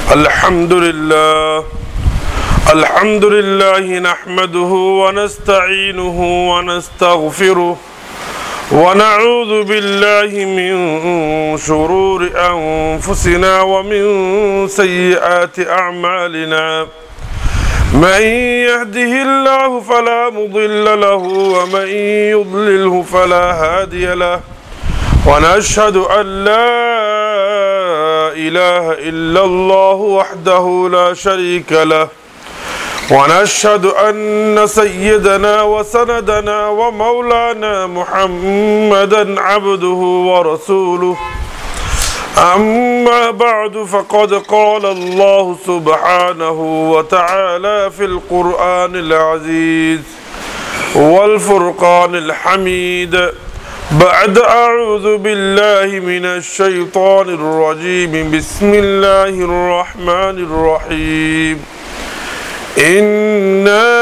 الحمد لله نحمده ونستعينه ونستغفره ونعوذ بالله من شرور أنفسنا ومن سيئات أعمالنا من يهده الله فلا مضل له ومن يضلله فلا هادي له ونشهد أن لا إله إلا الله وحده لا شريك له ونشهد أن سيدنا وسندنا ومولانا محمدا عبده ورسوله أما بعد فقد قال الله سبحانه وتعالى في القرآن العزيز والفرقان الحميد بعد أعوذ بالله من الشيطان الرجيم بسم الله الرحمن الرحيم إنا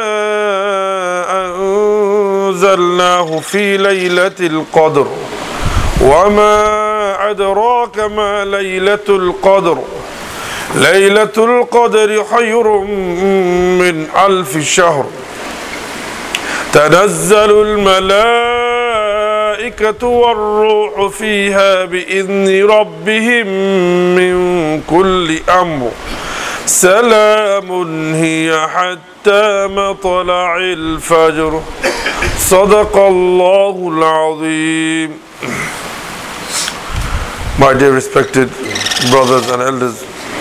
أنزلناه في ليلة القدر وما أدراك ما ليلة القدر ليلة القدر خير من 1000 شهر تنزل الملائكة والروح فيها بإذن ربهم من كل أمر سلام هي حتى مطلع الفجر صدق الله العظيم. My dear respected brothers and elders,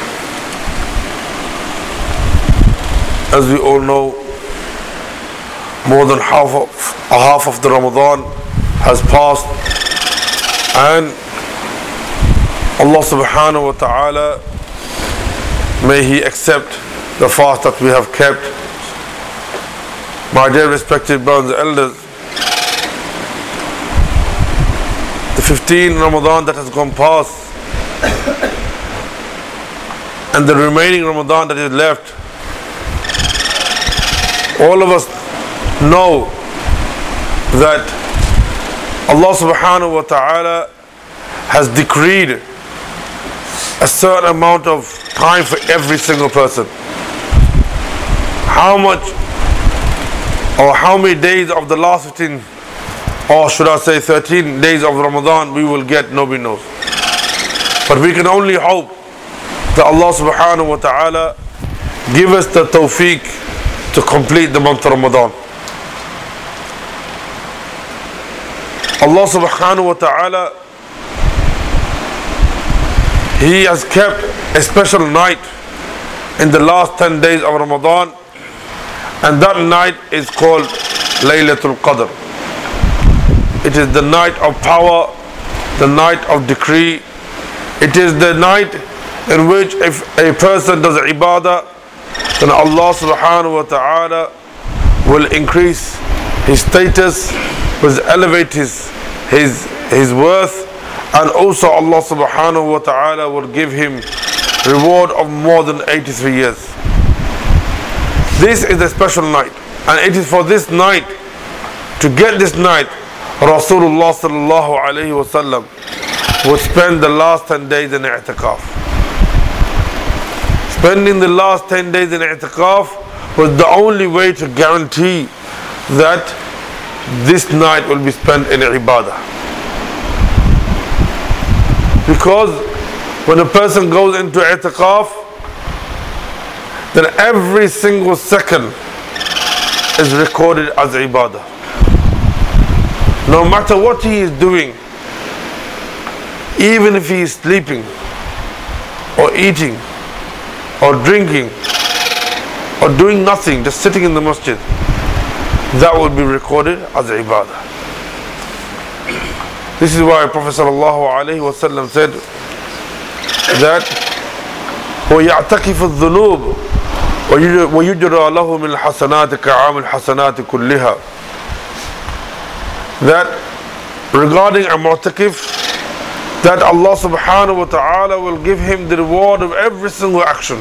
as we all know, more than half of the Ramadan has passed, and Allah subhanahu wa ta'ala, may He accept the fast that we have kept. My dear respected brothers and elders, the 15 Ramadan that has gone past and the remaining Ramadan that is left, all of us know that Allah subhanahu wa ta'ala has decreed a certain amount of time for every single person. How much or how many days of the last 15, or should I say 13 days of Ramadan we will get, nobody knows. But we can only hope that Allah subhanahu wa ta'ala give us the tawfiq to complete the month of Ramadan. Allah subhanahu wa ta'ala, He has kept a special night in the last 10 days of Ramadan, and that night is called Laylatul Qadr. It is the night of power, the night of decree. It is the night in which if a person does ibadah, then Allah subhanahu wa ta'ala will increase his status, will elevate his worth, and also Allah subhanahu wa ta'ala will give him reward of more than 83 years. This is a special night, and it is for this night, to get this night, Rasulullah sallallahu alayhi wa sallam would spend the last 10 days in i'tikaf. Spending the last 10 days in i'tikaf was the only way to guarantee that this night will be spent in ibadah. Because when a person goes into i'tikaf, then every single second is recorded as ibadah. No matter what he is doing, even if he is sleeping or eating or drinking or doing nothing, just sitting in the masjid, that will be recorded as ibadah. This is why Prophet sallallahu alaihi wasallam said that وَيَعْتَكِفُ الذُّنُوبُ وَيُجْرَى لَهُ مِنْ الْحَسَنَاتِ كَعَامِ الْحَسَنَاتِ كُلِّهَا. That regarding a mu'takif, that Allah subhanahu wa ta'ala will give him the reward of every single action,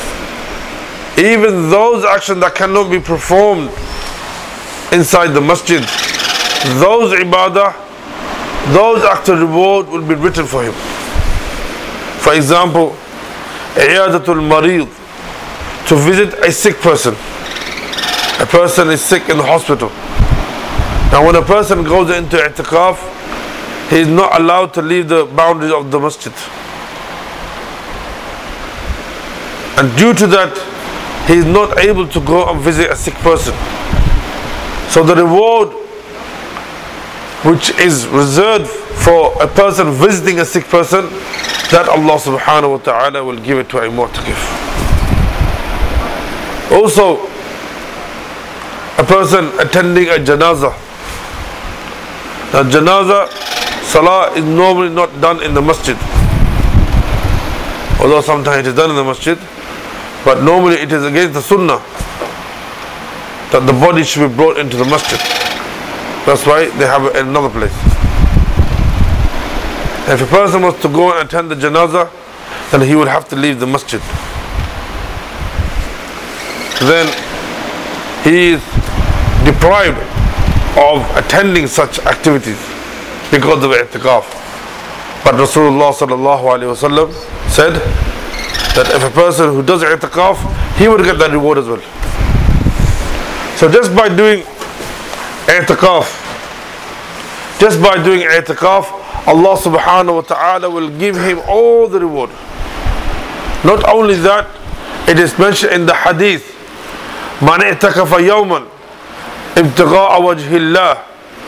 even those actions that cannot be performed inside the masjid. Those ibadah, those acts of reward will be written for him. For example, Iyadatul Marid, to visit a sick person. A person is sick in the hospital. Now when a person goes into i'tikaf, he is not allowed to leave the boundaries of the masjid. And due to that, he is not able to go and visit a sick person. So the reward which is reserved for a person visiting a sick person, that Allah subhanahu wa ta'ala will give it to a mu'takif. Also, a person attending a janazah. Now janazah salah is normally not done in the masjid, although sometimes it is done in the masjid, but normally it is against the sunnah that the body should be brought into the masjid. That's why they have it in another place. If a person was to go and attend the janazah, then he would have to leave the masjid. Then he is deprived of attending such activities because of i'tikaf. But Rasulullah sallallahu alaihi wasallam said that if a person who does i'tikaf, he would get that reward as well. So just by doing i'tikaf, Allah subhanahu wa ta'ala will give him all the reward. Not only that, it is mentioned in the hadith, Man i'takafa yawman ibtigha'a wajhi Allah,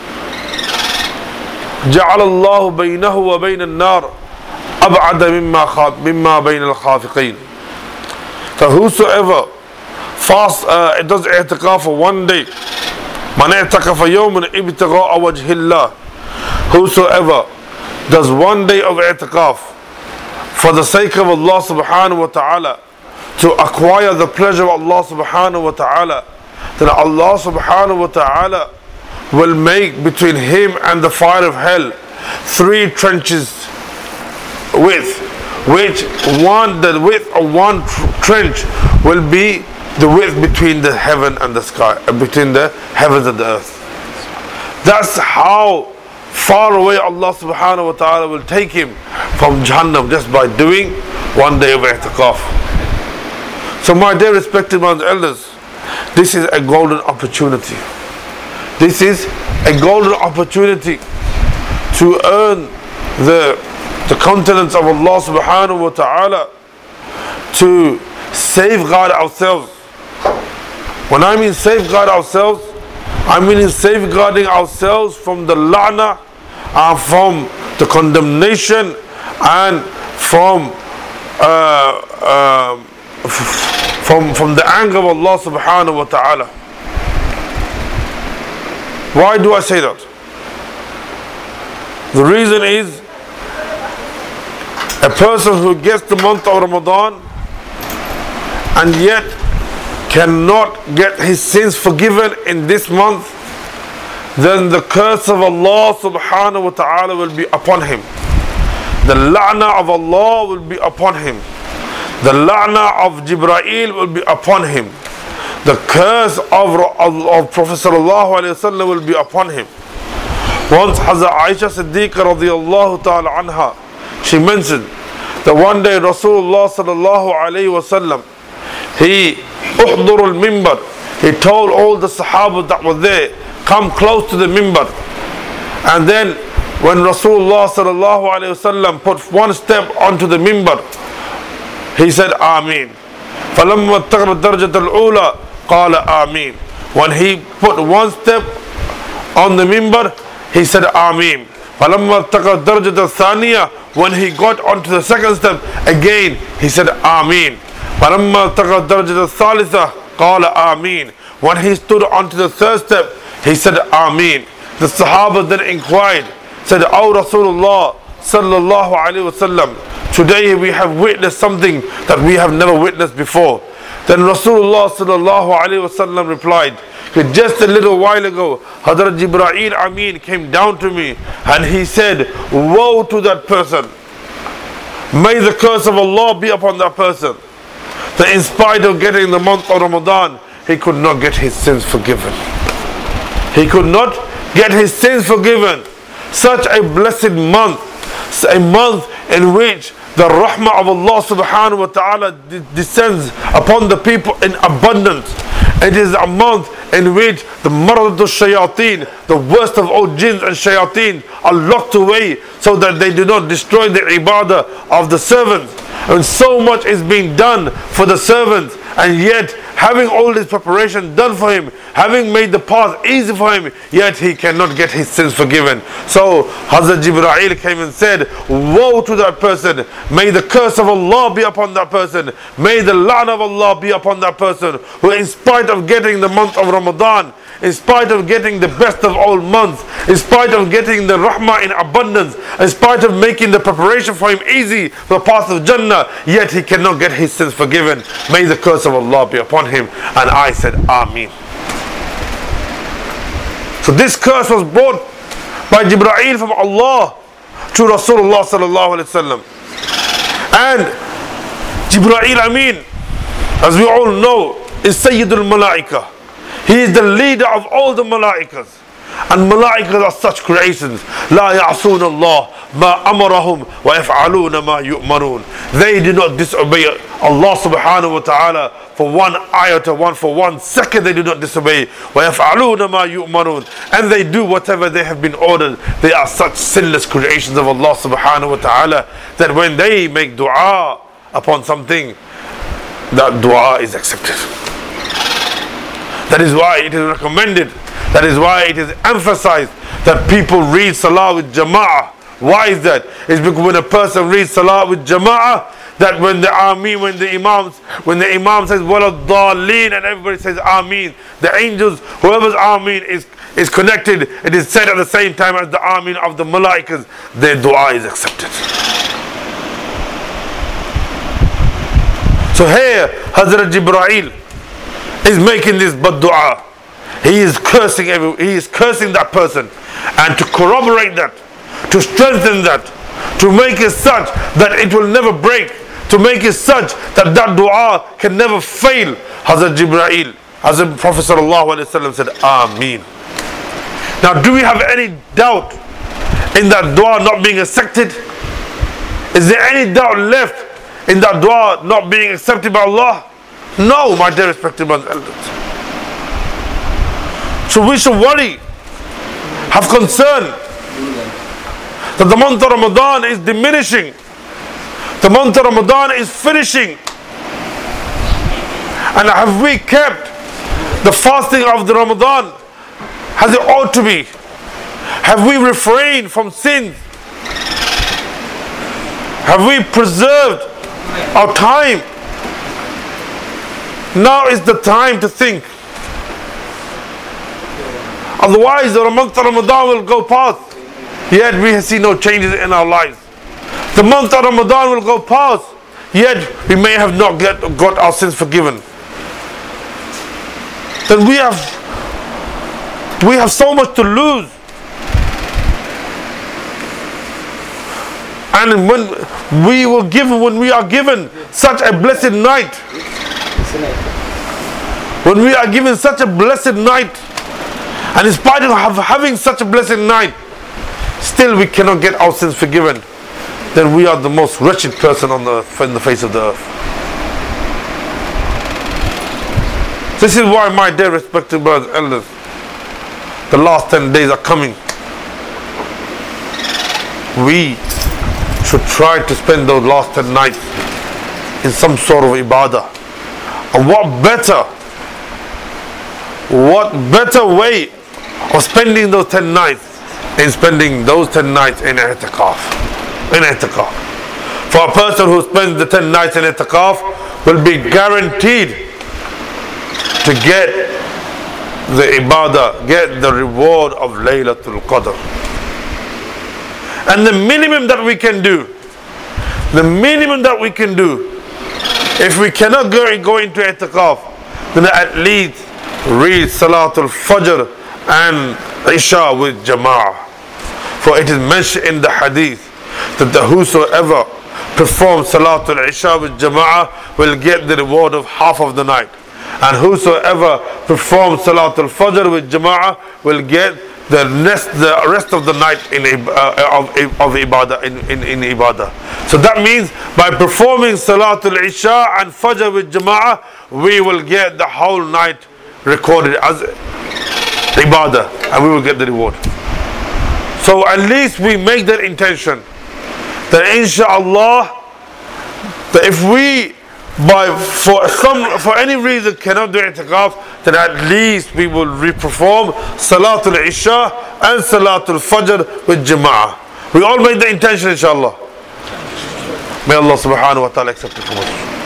ja'ala Allah baynahu wa bayna an-nar ab'ada mimma bayna al-khafiqeen. So whosoever does i'tikaf for one day, Man i'takafa yawman ibtigha'a wajhi Allah, whosoever does one day of i'tikaf for the sake of Allah subhanahu wa ta'ala, to acquire the pleasure of Allah subhanahu wa ta'ala, then Allah subhanahu wa ta'ala will make between him and the fire of hell 3 trenches width, which the width of one trench will be the width between the heaven and the sky, between the heavens and the earth. That's how far away Allah subhanahu wa ta'ala will take him from Jahannam just by doing one day of i'tikaf. So my dear respected ones, elders, this is a golden opportunity. This is a golden opportunity to earn the countenance of Allah subhanahu wa ta'ala, to safeguard ourselves. When I mean safeguard ourselves, I mean safeguarding ourselves from the la'na and from the condemnation and from the anger of Allah subhanahu wa ta'ala. Why do I say that? The reason is, a person who gets the month of Ramadan and yet cannot get his sins forgiven in this month, then the curse of Allah subhanahu wa ta'ala will be upon him. The la'na of Allah will be upon him. The la'na of Jibreel will be upon him. The curse of Prophet sallallahu alaihi wasallam will be upon him. Once Hazrat Aisha Siddiqa radiyallahu ta'ala anha, she mentioned that one day Rasulullah sallallahu alaihi wasallam, he uhdur al-mimbar, he told all the Sahaba that were there, come close to the mimbar. And then when Rasulullah sallallahu alaihi wasallam put one step onto the mimbar, he said Ameen. فَلَمَّا اتَّقَرَ الدَّرْجَةَ الْأُولَى قَالَ Ameen. When he put one step on the mimbar, he said Ameen. فَلَمَّا اتَّقَرَ الدَّرْجَةَ الثَّانِيَةَ, when he got onto the second step, again he said Ameen. فَلَمَّا اتَّقَرَ الدَّرْجَةَ الثَّالِثَةَ قَالَ Ameen. When he stood onto the third step, he said Ameen. The Sahaba then inquired, said, "O Rasulullah sallallahu alaihi wasallam, today we have witnessed something that we have never witnessed before." Then Rasulullah sallallahu alaihi wasallam replied, just a little while ago, Hazrat Jibreel Amin came down to me and he said, woe to that person. May the curse of Allah be upon that person, that in spite of getting the month of Ramadan, he could not get his sins forgiven. He could not get his sins forgiven. Such a blessed month, a month in which the rahmah of Allah subhanahu wa ta'ala descends upon the people in abundance. It is a month in which the maradat shayateen, the worst of all jinns and shayateen, are locked away so that they do not destroy the ibadah of the servants. And so much is being done for the servants, and yet having all this preparation done for him, having made the path easy for him, yet he cannot get his sins forgiven. So Hazrat Jibreel came and said, woe to that person, may the curse of Allah be upon that person, may the la'na of Allah be upon that person, who in spite of getting the month of Ramadan, in spite of getting the best of all months, in spite of getting the rahmah in abundance, in spite of making the preparation for him easy for the path of Jannah, yet he cannot get his sins forgiven. May the curse of Allah be upon him. And I said, Ameen. So this curse was brought by Jibreel from Allah to Rasulullah sallallahu alaihi wasallam. And Jibreel Amin, as we all know, is Sayyidul Malaika. He is the leader of all the Malaikas. And Malaikas are such creations. لا يعصون الله ما أمرهم ويفعلون ما يؤمرون. They do not disobey Allah subhanahu wa ta'ala for one iota, for 1 second they do not disobey. ويفعلون ما يؤمرون. And they do whatever they have been ordered. They are such sinless creations of Allah subhanahu wa ta'ala that when they make dua upon something, that dua is accepted. That is why it is recommended, that is why it is emphasized that people read salah with jama'ah. Why is that? It's because when a person reads salah with jama'ah, that when the Ameen, when the Imam says Waladdaleen and everybody says Ameen, the angels, whoever's Ameen is connected, it is said at the same time as the Ameen of the Malaikas, their dua is accepted. So here, Hazrat Jibreel is making this bad dua. He is cursing that person. And to corroborate that, to strengthen that, to make it such that it will never break, to make it such that that dua can never fail, Hazrat Jibreel, Hazrat Prophet sallallahu alaihi wasallam said, Ameen. Now, do we have any doubt in that dua not being accepted? Is there any doubt left in that dua not being accepted by Allah? No, my dear respected brothers and elders. So we should worry, have concern that the month of Ramadan is diminishing. The month of Ramadan is finishing. And have we kept the fasting of the Ramadan as it ought to be? Have we refrained from sins? Have we preserved our time? Now is the time to think. Otherwise the month of Ramadan will go past, yet we see no changes in our lives. The month of Ramadan will go past, yet we may have not got our sins forgiven. Then we have so much to lose. And when we are given such a blessed night, when we are given such a blessed night, and in spite of having such a blessed night, still we cannot get our sins forgiven, then we are the most wretched person on the face of the earth. This is why, my dear respected brothers and elders, the last 10 days are coming. We should try to spend those last 10 nights in some sort of ibadah. And what better way of spending those 10 nights in spending those 10 nights in i'tikaf. For a person who spends the 10 nights in i'tikaf will be guaranteed to get the ibadah, get the reward of Laylatul Qadr. And the minimum that we can do, if we cannot go into i'tikaf, then at least read Salatul Fajr and Isha with Jama'ah. For it is mentioned in the hadith that whosoever performs Salatul Isha with Jama'ah will get the reward of half of the night. And whosoever performs Salatul Fajr with Jama'ah will get the rest of the night of ibadah in ibadah. So that means by performing Salatul Isha and Fajr with Jama'ah, we will get the whole night recorded as ibadah, and we will get the reward. So at least we make that intention that inshallah, that if we for any reason cannot do i'tikaf, then at least we will re-perform Salatul Isha and Salatul Fajr with Jama'ah. We all make the intention inshallah. May Allah subhanahu wa ta'ala accept it from us.